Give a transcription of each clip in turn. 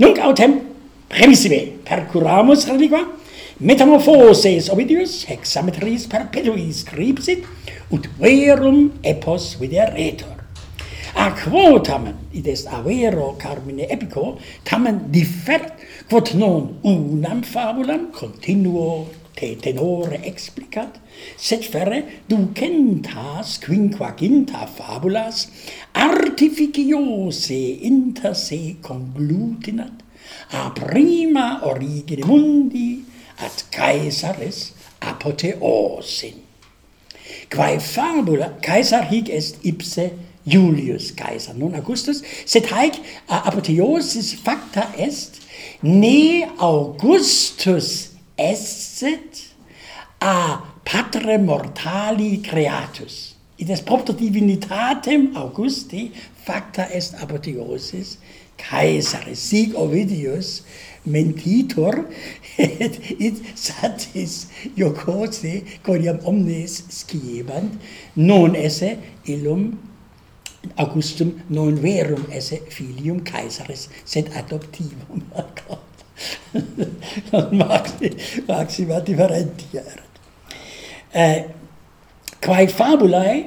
Nunc autem premissime percuramus reliqua, metamorphoses Ovidius hexametris perpetuis scripsit, ut verum epos videretur. A quo tamen, id est avero carmine epico, tamen differt, quod non unam fabulam continuo te tenore explicat, sed ferre ducentas quinquaginta fabulas artificiose inter se conglutinat, a prima origine mundi ad Caesaris apotheosin. Quae fabula Caesar hic est ipse Julius Caesar, non Augustus, sed haec apotheosis facta est, ne Augustus esset a patre mortali creatus. Id est propter divinitatem Augusti facta est apotheosis Caesaris. Sic Ovidius mentitur, et id satis jocose quodiam omnes sciebant, non esse illum Augustum non verum esse filium Caesaris, sed adoptivum. Maxima differentia erat. Quae fabulae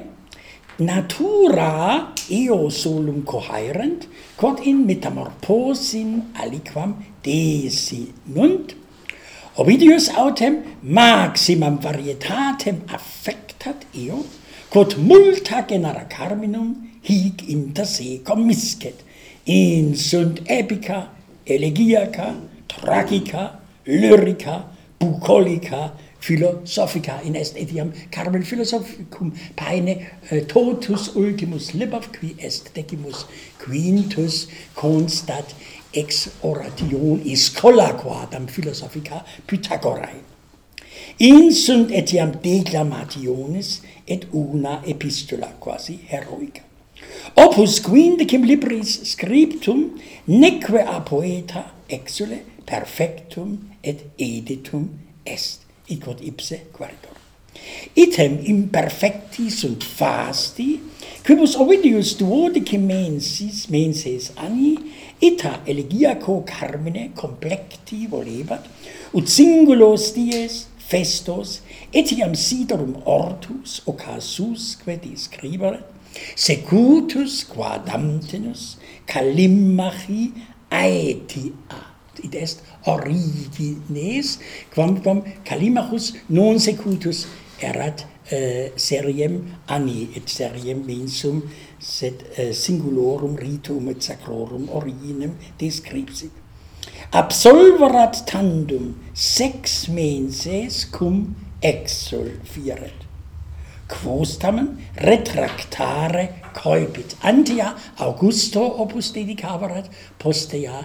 natura eo solum cohaerent, quod in metamorphosin aliquam desinunt, Ovidius autem maximam varietatem affectat eo, quod multa genera carminum hic inter se commiscet, insunt epica, elegiaca, tragica, lyrica, bucolica, philosophica, in est etiam carmen philosophicum paene totus ultimus liber, qui est decimus quintus constat ex orationis schola quadam philosophica Pythagorae. Insunt etiam declamationis et una epistola quasi heroica. Opus quindecim libris scriptum neque a poeta exule perfectum et editum est, id quod ipse quaeritur. Item imperfecti sunt fasti, quibus Ovidius duodecim menses anni ita elegiaco carmine complecti volebat, ut singulos dies festos etiam siderum ortus occasusque discriberet, secutus quadamtenus Callimachi aetiat. Id est origines, quamquam Callimachus non secutus erat seriem anni, et seriem mensum, sed singulorum ritum et sacrorum originem descripsit. Absolverat tandem 6 menses cum exsulfieret. Quos tamen retractare coepit. Antea Augusto opus dedicaverat, postea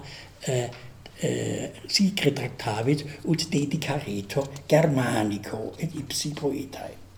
sic retractavit ut dedicaretur Germanico et ipsi poetae.